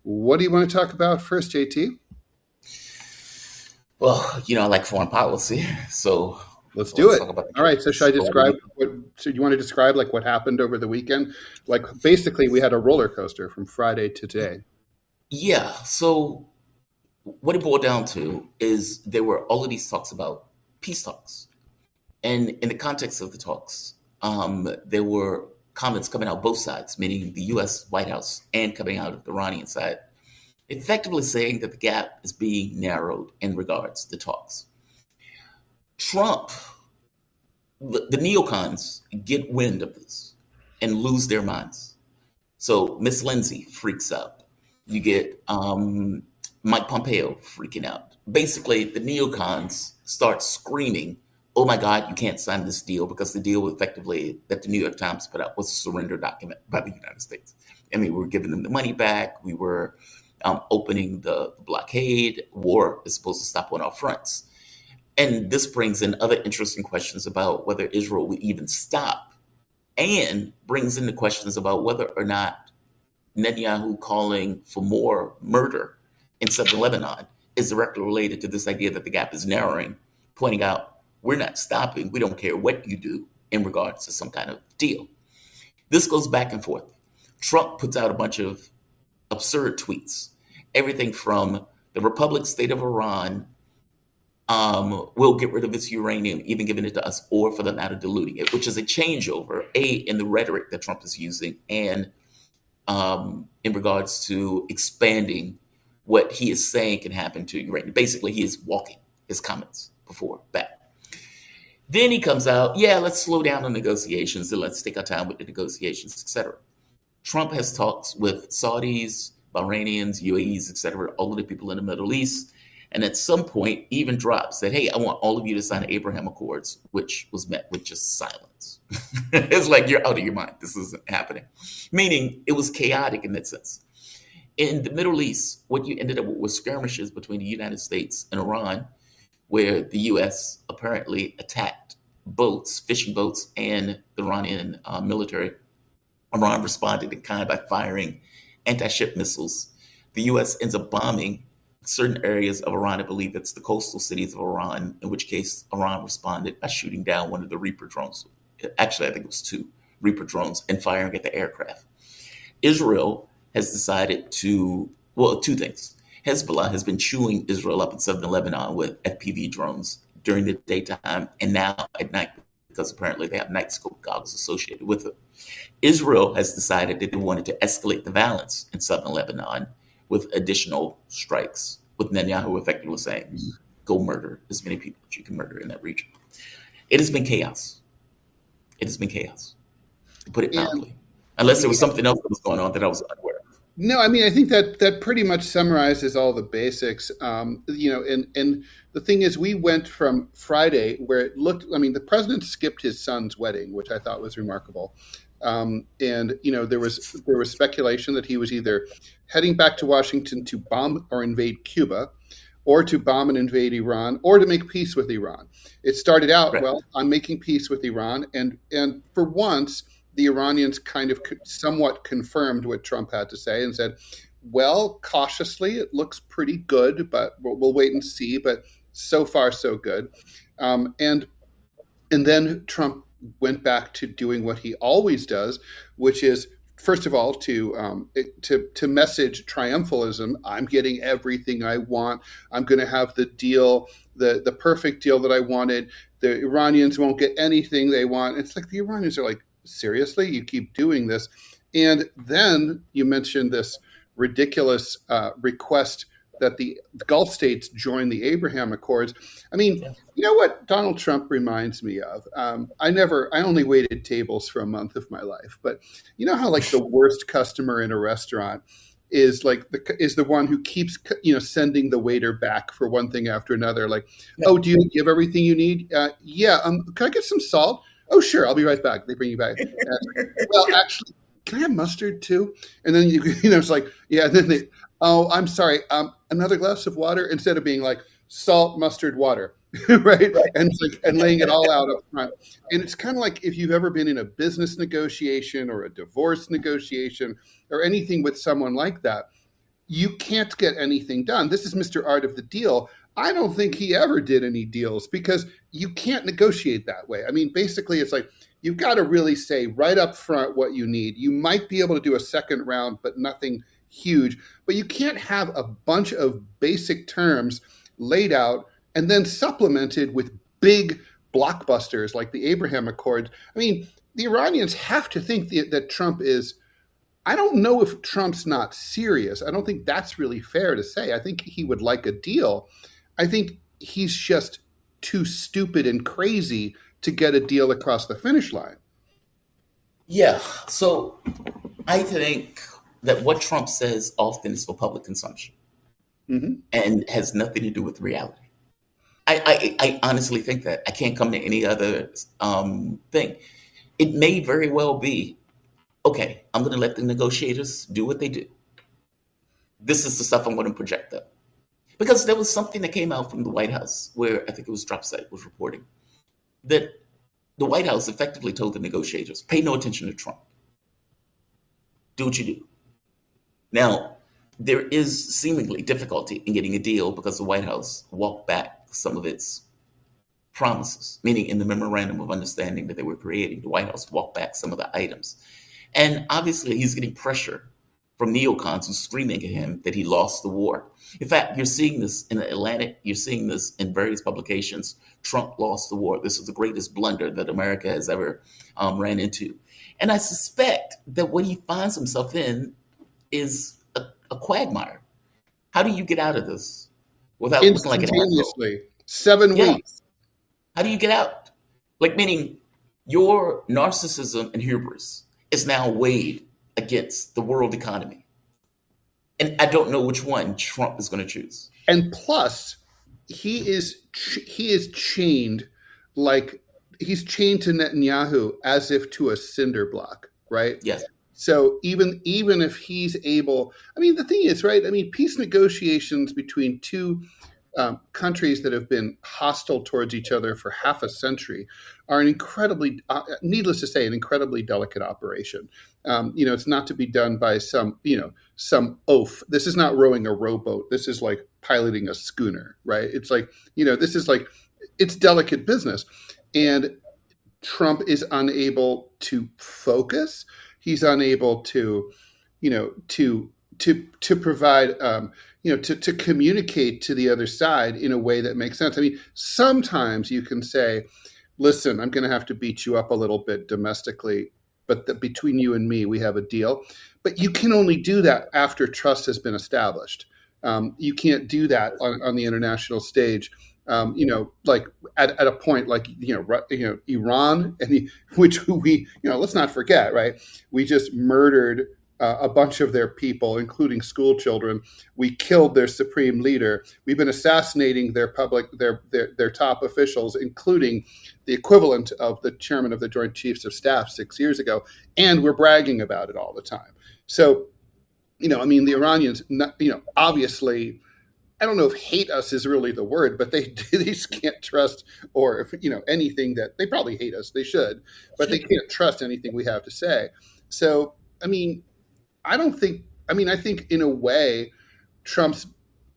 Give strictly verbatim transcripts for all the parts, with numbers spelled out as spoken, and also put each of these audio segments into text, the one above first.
What do you want to talk about first, J T? Well, you know, I like foreign policy, so let's do let's it. talk about All right. So should I describe what? So you want to describe like what happened over the weekend? Like basically, we had a roller coaster from Friday to today. Yeah. So what it boiled down to is there were all of these talks about peace talks, and in the context of the talks, um, there were comments coming out both sides, meaning the U S White House and coming out of the Iranian side, effectively saying that the gap is being narrowed in regards to talks. Trump, the, the neocons get wind of this and lose their minds. So Miss Lindsay freaks out. You get um, Mike Pompeo freaking out. Basically, the neocons start screaming, oh my God, you can't sign this deal, because the deal effectively that the New York Times put out was a surrender document by the United States. I mean, we were giving them the money back. We were Um, opening the blockade. War is supposed to stop on our fronts. And this brings in other interesting questions about whether Israel will even stop, and brings into questions about whether or not Netanyahu calling for more murder in southern Lebanon is directly related to this idea that the gap is narrowing, pointing out we're not stopping. We don't care what you do in regards to some kind of deal. This goes back and forth. Trump puts out a bunch of absurd tweets. Everything from the Republic State of Iran um, will get rid of its uranium, even giving it to us, or for the matter, diluting it, which is a changeover, A, in the rhetoric that Trump is using, and um, in regards to expanding what he is saying can happen to uranium. Basically, he is walking his comments before that. Then he comes out, yeah, let's slow down the negotiations and let's take our time with the negotiations, et cetera. Trump has talks with Saudis, Bahrainians, U A Es, et cetera, all of the people in the Middle East. And at some point even drops that, hey, I want all of you to sign the Abraham Accords, which was met with just silence. It's like, you're out of your mind. This isn't happening. Meaning it was chaotic in that sense. In the Middle East, what you ended up with was skirmishes between the United States and Iran, where the U S apparently attacked boats, fishing boats, and the Iranian uh, military. Iran responded in kind by firing anti-ship missiles. The U S ends up bombing certain areas of Iran. I believe it's the coastal cities of Iran, in which case Iran responded by shooting down one of the Reaper drones. Actually, I think it was two Reaper drones, and firing at the aircraft. Israel has decided to, well, two things. Hezbollah has been chewing Israel up in southern Lebanon with F P V drones during the daytime and now at night, because apparently they have night scope goggles associated with it. Israel has decided that they wanted to escalate the violence in southern Lebanon with additional strikes, with Netanyahu effectively saying, go murder as many people as you can murder in that region. It has been chaos. It has been chaos, to put it mildly. Unless there was something else that was going on that I was unaware of. No, I mean, I think that that pretty much summarizes all the basics. Um, you know, and and the thing is, we went from Friday where it looked, I mean, the president skipped his son's wedding, which I thought was remarkable. Um, and, you know, there was there was speculation that he was either heading back to Washington to bomb or invade Cuba, or to bomb and invade Iran, or to make peace with Iran. It started out, right. well, I'm making peace with Iran. And and for once, the Iranians kind of somewhat confirmed what Trump had to say and said, well, cautiously, it looks pretty good, but we'll, we'll wait and see. But so far, so good. Um, and and then Trump went back to doing what he always does, which is, first of all, to um, to to message triumphalism. I'm getting everything I want. I'm going to have the deal, the the perfect deal that I wanted. The Iranians won't get anything they want. It's like the Iranians are like, seriously, you keep doing this. And then you mentioned this ridiculous uh, request that the Gulf states join the Abraham Accords. I mean, yeah. You know what Donald Trump reminds me of? Um, I never, I only waited tables for a month of my life. But you know how like the worst customer in a restaurant is like the is the one who keeps, you know, sending the waiter back for one thing after another. Like, yeah. oh, do you give everything you need? Uh, yeah. Um, can I get some salt? Oh, sure. I'll be right back. They bring you back. Uh, well, actually, can I have mustard too? And then, you you know, it's like, yeah. And then they, oh, I'm sorry. Um, another glass of water, instead of being like salt, mustard, water, right? right? And it's like, and laying it all out up front. And it's kind of like if you've ever been in a business negotiation or a divorce negotiation or anything with someone like that, you can't get anything done. This is Mister Art of the Deal. I don't think he ever did any deals because you can't negotiate that way. I mean, basically, it's like you've got to really say right up front what you need. You might be able to do a second round, but nothing huge. But you can't have a bunch of basic terms laid out and then supplemented with big blockbusters like the Abraham Accords. I mean, the Iranians have to think that, that Trump is, I don't know if Trump's not serious. I don't think that's really fair to say. I think he would like a deal. I think he's just too stupid and crazy to get a deal across the finish line. Yeah. So I think that what Trump says often is for public consumption mm-hmm. and has nothing to do with reality. I, I, I honestly think that. I can't come to any other um, thing. It may very well be, okay, I'm going to let the negotiators do what they do. This is the stuff I'm going to project up. Because there was something that came out from the White House where I think it was Dropsite was reporting that the White House effectively told the negotiators, pay no attention to Trump. Do what you do. Now, there is seemingly difficulty in getting a deal because the White House walked back some of its promises, meaning in the memorandum of understanding that they were creating, the White House walked back some of the items. And obviously he's getting pressure from neocons who's screaming at him that he lost the war. In fact, you're seeing this in the Atlantic. You're seeing this in various publications. Trump lost the war. This is the greatest blunder that America has ever um, ran into. And I suspect that what he finds himself in is a, a quagmire. How do you get out of this without looking like an asshole? Seven yeah. weeks. How do you get out? Like, meaning your narcissism and hubris is now weighed against the world economy. And I don't know which one Trump is going to choose. And plus, he is he is chained like he's chained to Netanyahu as if to a cinder block, right? Yes. So even even if he's able, I mean, the thing is, right? I mean, peace negotiations between two um, countries that have been hostile towards each other for half a century are an incredibly, uh, needless to say, an incredibly delicate operation. Um, you know, it's not to be done by some, you know, some oaf. This is not rowing a rowboat. This is like piloting a schooner, right? It's like, you know, this is like, it's delicate business. And Trump is unable to focus. He's unable to, you know, to to to provide, um, you know, to, to communicate to the other side in a way that makes sense. I mean, sometimes you can say, listen, I'm going to have to beat you up a little bit domestically, but the, between you and me, we have a deal. But you can only do that after trust has been established. Um, you can't do that on, on the international stage. Um, you know, like at, at a point like, you know, you know, Iran, and the, which we, you know, let's not forget, right? We just murdered uh, a bunch of their people, including school children. We killed their supreme leader. We've been assassinating their public, their, their, their top officials, including the equivalent of the chairman of the Joint Chiefs of Staff six years ago. And we're bragging about it all the time. So, you know, I mean, the Iranians, you know, obviously, I don't know if hate us is really the word, but they, they just can't trust, or if, you know, anything that they probably hate us, they should, but they can't trust anything we have to say. So, I mean, I don't think, I mean, I think in a way, Trump's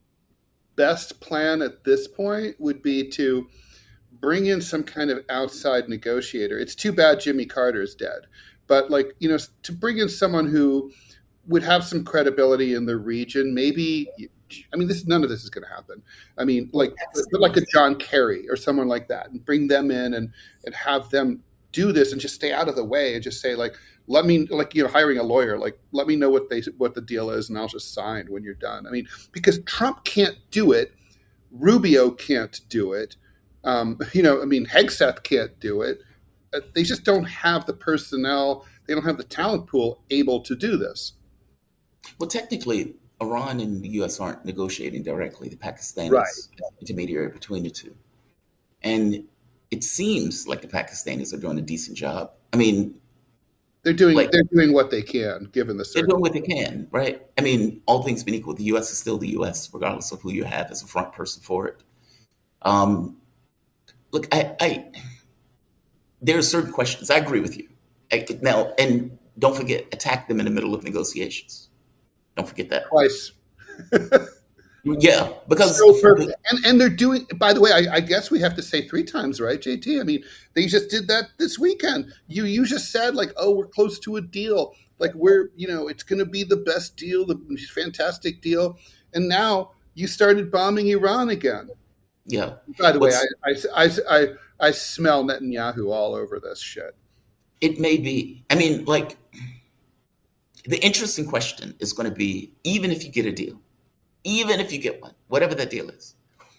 best plan at this point would be to bring in some kind of outside negotiator. It's too bad Jimmy Carter's dead, but like, you know, to bring in someone who would have some credibility in the region, maybe. I mean, this none of this is going to happen. I mean, like like a John Kerry or someone like that, and bring them in and and have them do this and just stay out of the way and just say, like, let me, like, you know, hiring a lawyer, like, let me know what they what the deal is and I'll just sign when you're done. I mean, because Trump can't do it, Rubio can't do it, um, you know, I mean, Hegseth can't do it. Uh, they just don't have the personnel. They don't have the talent pool able to do this. Well, technically, Iran and the U S aren't negotiating directly. The Pakistan right. is an intermediary between the two. And it seems like the Pakistanis are doing a decent job. I mean, they're doing like, they're doing what they can, given the they're doing what they can, right? I mean, all things being equal, the U S is still the U S, regardless of who you have as a front person for it. Um, look, I, I there are certain questions. I agree with you. I, now, and don't forget, attack them in the middle of negotiations. Don't forget that. Twice. Yeah, because So perfect. And and they're doing, by the way, I, I guess we have to say three times, right, J T? I mean, they just did that this weekend. You you just said like, oh, we're close to a deal. Like we're, you know, it's going to be the best deal, the fantastic deal. And now you started bombing Iran again. yeah, By the way, I what's I, I, I, I smell Netanyahu all over this shit. it may be. I mean, like the interesting question is going to be, even if you get a deal, even if you get one, whatever that deal is,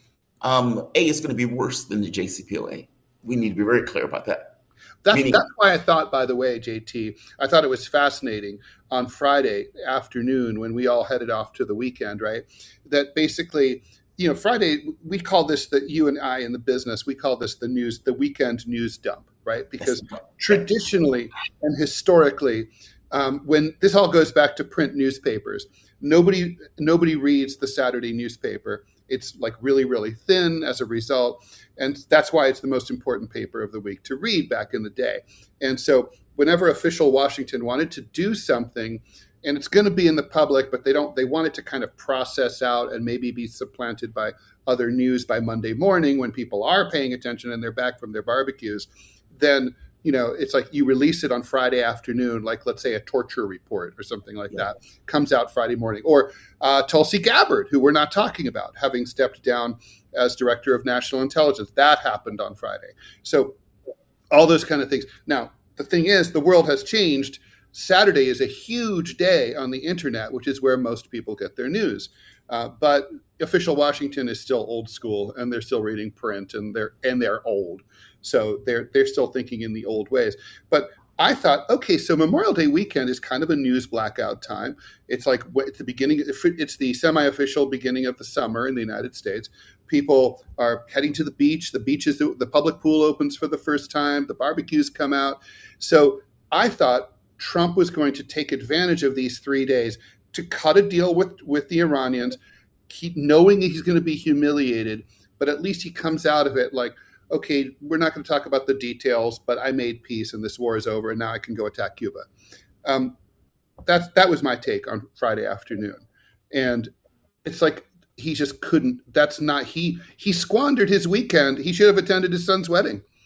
um, A, is going to be worse than the J C P O A. We need to be very clear about that. That's, Meaning, that's why I thought, by the way, J T, I thought it was fascinating on Friday afternoon when we all headed off to the weekend, right? That basically, you know, Friday, we call this, the you and I in the business, we call this the news, the weekend news dump, right? Because traditionally and historically, um, when this all goes back to print newspapers, nobody nobody reads the Saturday newspaper. It's like really, really thin as a result. And that's why it's the most important paper of the week to read back in the day. And so whenever official Washington wanted to do something, and it's going to be in the public, but they don't, they want it to kind of process out and maybe be supplanted by other news by Monday morning when people are paying attention and they're back from their barbecues, then, you know, it's like you release it on Friday afternoon, like let's say a torture report or something like yeah. that comes out Friday morning. Or uh, Tulsi Gabbard, who we're not talking about, having stepped down as director of national intelligence. That happened on Friday. So all those kind of things. Now, the thing is, the world has changed. Saturday is a huge day on the internet, which is where most people get their news. Uh, but official Washington is still old school, and they're still reading print, and they're and they're old. So they're they're still thinking in the old ways. But I thought, okay, so Memorial Day weekend is kind of a news blackout time. It's like it's the beginning. It's the semi-official beginning of the summer in the United States. People are heading to the beach. The beaches, the public pool opens for the first time. The barbecues come out. So I thought Trump was going to take advantage of these three days to cut a deal with, with the Iranians, keep knowing he's going to be humiliated, but at least he comes out of it like, okay, we're not going to talk about the details, but I made peace and this war is over and now I can go attack Cuba. Um, that's, that was my take on Friday afternoon. And it's like, he just couldn't, that's not, he, he squandered his weekend. He should have attended his son's wedding.